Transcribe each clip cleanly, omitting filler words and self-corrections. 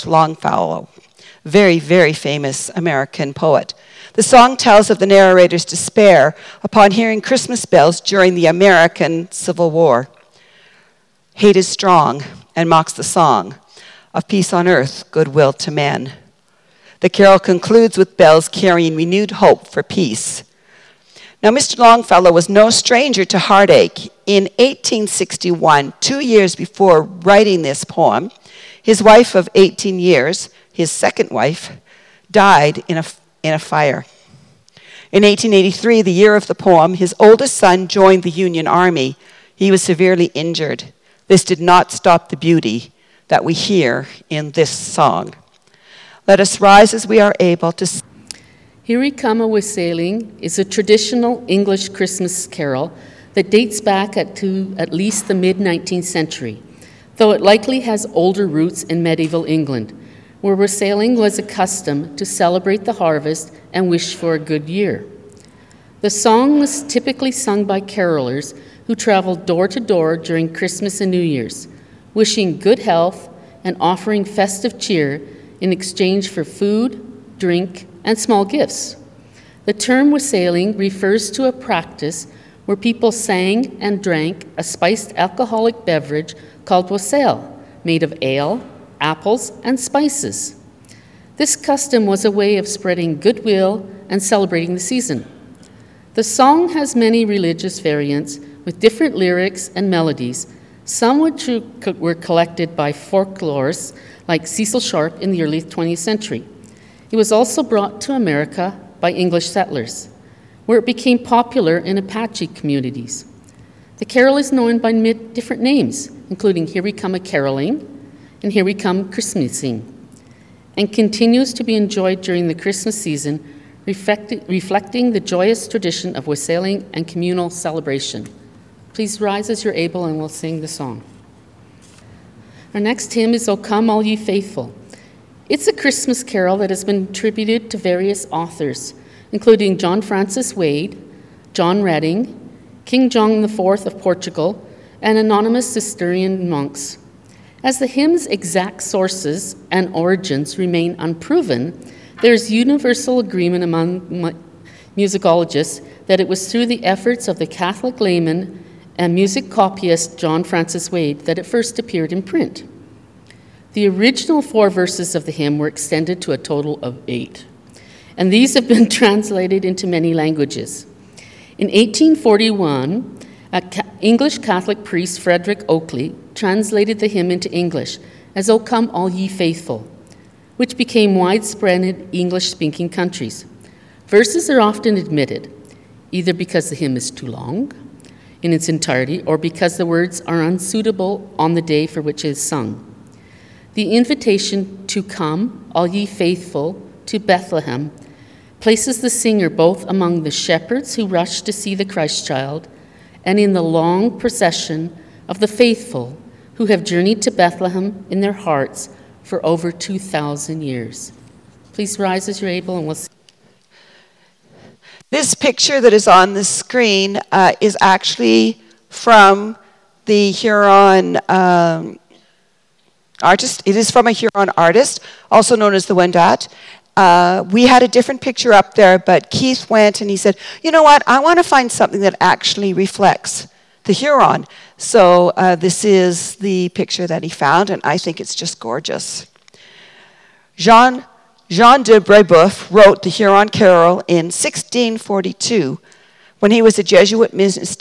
Longfellow, very, very famous American poet. The song tells of the narrator's despair upon hearing Christmas bells during the American Civil War. Hate is strong and mocks the song of peace on earth, goodwill to men. The carol concludes with bells carrying renewed hope for peace. Now, Mr. Longfellow was no stranger to heartache. In 1861, 2 years before writing this poem, his wife of 18 years, his second wife, died in a fire. In 1883, the year of the poem, his oldest son joined the Union Army. He was severely injured. This did not stop the beauty that we hear in this song. Let us rise as we are able to sing. Here We Come A-Wassailing is a traditional English Christmas carol that dates back to at least the mid-19th century, though it likely has older roots in medieval England, where wassailing was a custom to celebrate the harvest and wish for a good year. The song was typically sung by carolers who traveled door to door during Christmas and New Year's, wishing good health and offering festive cheer in exchange for food, drink, and small gifts. The term wassailing refers to a practice where people sang and drank a spiced alcoholic beverage called wassail, made of ale, apples, and spices. This custom was a way of spreading goodwill and celebrating the season. The song has many religious variants with different lyrics and melodies, some which were collected by folklorists like Cecil Sharp in the early 20th century. It was also brought to America by English settlers, where it became popular in Apache communities. The carol is known by different names, including Here We Come A-Caroling and Here We Come Christmasing, and continues to be enjoyed during the Christmas season, reflecting the joyous tradition of wassailing and communal celebration. Please rise as you're able and we'll sing the song. Our next hymn is O Come All Ye Faithful. It's a Christmas carol that has been attributed to various authors, including John Francis Wade, John Redding, King John IV of Portugal, and anonymous Cistercian monks. As the hymn's exact sources and origins remain unproven, there is universal agreement among musicologists that it was through the efforts of the Catholic layman and music copyist John Francis Wade that it first appeared in print. The original 4 verses of the hymn were extended to a total of 8, and these have been translated into many languages. In 1841, English Catholic priest Frederick Oakley translated the hymn into English as O Come All Ye Faithful, which became widespread in English-speaking countries. Verses are often omitted, either because the hymn is too long in its entirety or because the words are unsuitable on the day for which it is sung. The invitation to come, all ye faithful, to Bethlehem places the singer both among the shepherds who rush to see the Christ child and in the long procession of the faithful who have journeyed to Bethlehem in their hearts for over 2,000 years. Please rise as you're able and we'll see. This picture that is on the screen is actually from the Huron artist. It is from a Huron artist, also known as the Wendat. We had a different picture up there, but Keith went and he said, you know what, I want to find something that actually reflects the Huron. So this is the picture that he found, and I think it's just gorgeous. Jean de Brebeuf wrote the Huron Carol in 1642 when he was a Jesuit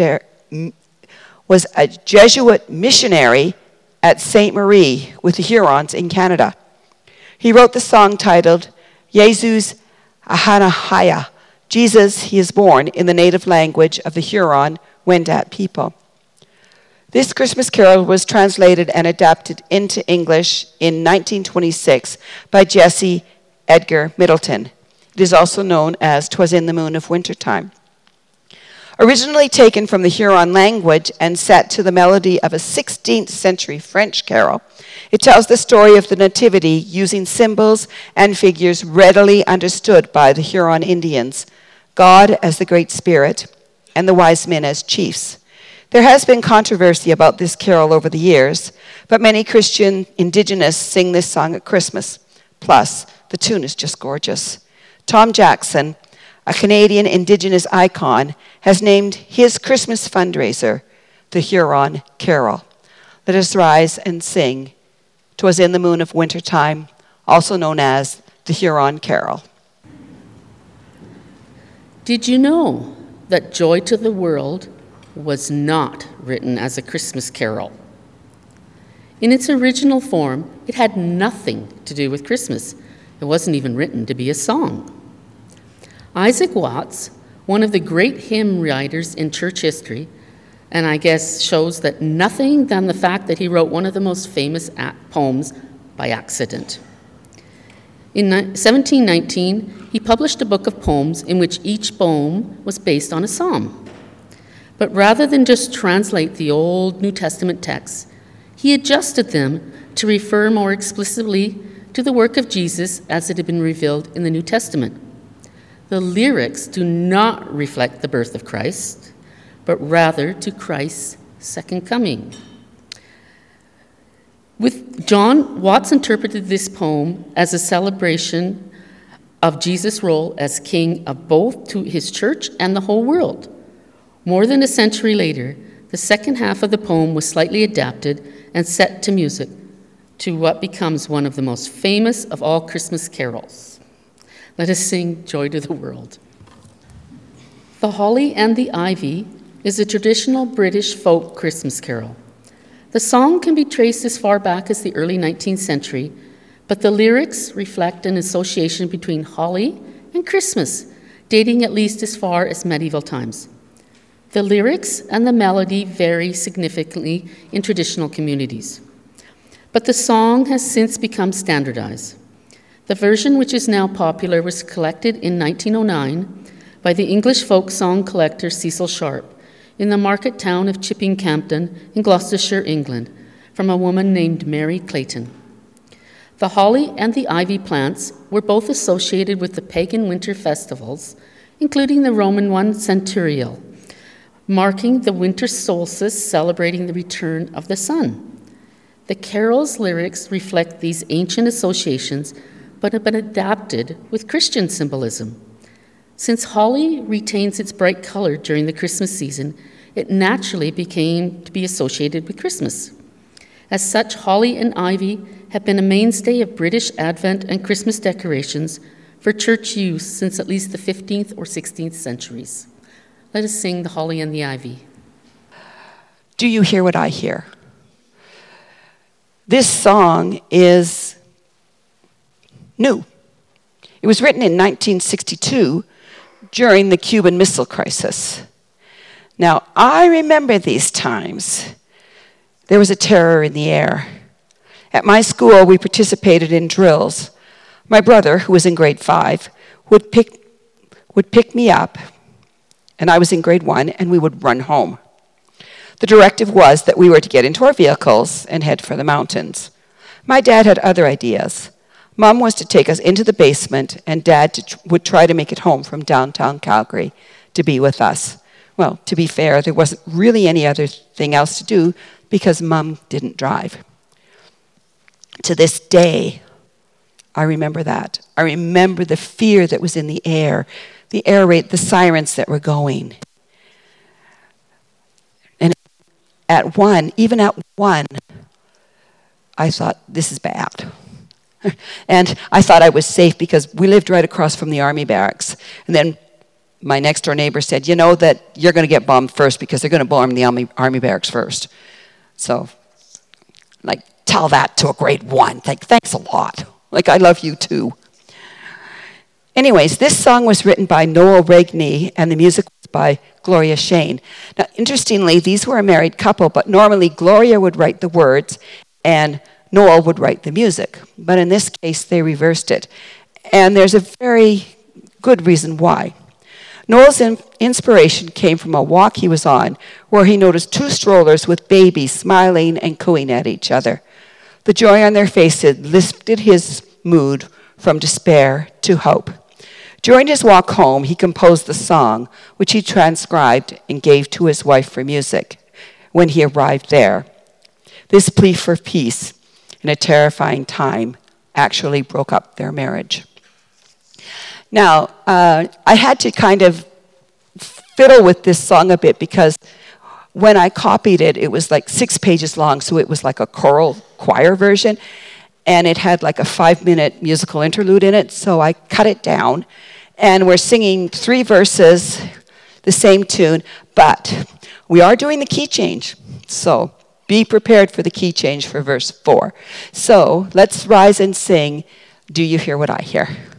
missionary at Ste. Marie with the Hurons in Canada. He wrote the song titled Jesus Ahanahaya, Jesus, He is born, in the native language of the Huron Wendat people. This Christmas carol was translated and adapted into English in 1926 by Jesse Edgar Middleton. It is also known as 'Twas in the Moon of Wintertime. Originally taken from the Huron language and set to the melody of a 16th century French carol, it tells the story of the Nativity using symbols and figures readily understood by the Huron Indians, God as the Great Spirit, and the wise men as chiefs. There has been controversy about this carol over the years, but many Christian indigenous sing this song at Christmas. Plus, the tune is just gorgeous. Tom Jackson, a Canadian indigenous icon, has named his Christmas fundraiser the Huron Carol. Let us rise and sing "'Twas in the Moon of Wintertime," also known as the Huron Carol. Did you know that Joy to the World was not written as a Christmas carol? In its original form, it had nothing to do with Christmas. It wasn't even written to be a song. Isaac Watts, one of the great hymn writers in church history, and I guess shows that nothing than the fact that he wrote one of the most famous poems by accident. In 1719, he published a book of poems in which each poem was based on a psalm. But rather than just translate the Old New Testament texts, he adjusted them to refer more explicitly to the work of Jesus as it had been revealed in the New Testament. The lyrics do not reflect the birth of Christ, but rather to Christ's second coming. With John, Watts interpreted this poem as a celebration of Jesus' role as king of both to his church and the whole world. More than a century later, the second half of the poem was slightly adapted and set to music to what becomes one of the most famous of all Christmas carols. Let us sing Joy to the World. The Holly and the Ivy is a traditional British folk Christmas carol. The song can be traced as far back as the early 19th century, but the lyrics reflect an association between holly and Christmas, dating at least as far as medieval times. The lyrics and the melody vary significantly in traditional communities, but the song has since become standardized. The version which is now popular was collected in 1909 by the English folk song collector Cecil Sharp in the market town of Chippingcampden in Gloucestershire, England, from a woman named Mary Clayton. The holly and the ivy plants were both associated with the pagan winter festivals, including the Roman one Centurial, marking the winter solstice celebrating the return of the sun. The carol's lyrics reflect these ancient associations, but have been adapted with Christian symbolism. Since holly retains its bright color during the Christmas season, it naturally became to be associated with Christmas. As such, holly and ivy have been a mainstay of British Advent and Christmas decorations for church use since at least the 15th or 16th centuries. Let us sing The Holly and the Ivy. Do you hear what I hear? This song is new. It was written in 1962 during the Cuban Missile Crisis. Now, I remember these times. There was a terror in the air. At my school, we participated in drills. My brother, who was in grade 5, would pick me up, and I was in grade 1, and we would run home. The directive was that we were to get into our vehicles and head for the mountains. My dad had other ideas. Mom was to take us into the basement, and Dad would try to make it home from downtown Calgary to be with us. Well, to be fair, there wasn't really any other thing else to do because Mom didn't drive. To this day, I remember that. I remember the fear that was in the air raid, the sirens that were going. And even at one, I thought, this is bad. And I thought I was safe because we lived right across from the army barracks. And then my next door neighbor said, you know that you're going to get bombed first because they're going to bomb the army barracks first. So, tell that to a grade 1. Thanks a lot. I love you too. Anyways, this song was written by Noel Regney and the music was by Gloria Shane. Now, interestingly, these were a married couple, but normally Gloria would write the words and Noel would write the music. But in this case, they reversed it. And there's a very good reason why. Noel's inspiration came from a walk he was on where he noticed 2 strollers with babies smiling and cooing at each other. The joy on their faces lifted his mood from despair to hope. During his walk home, he composed the song, which he transcribed and gave to his wife for music. when he arrived there. This plea for peace in a terrifying time actually broke up their marriage. Now, I had to kind of fiddle with this song a bit because when I copied it, it was like 6 pages long, so it was like a choral choir version, and it had like a 5-minute musical interlude in it, so I cut it down, and we're singing 3 verses, the same tune, but we are doing the key change, so be prepared for the key change for verse 4. So let's rise and sing, Do You Hear What I Hear?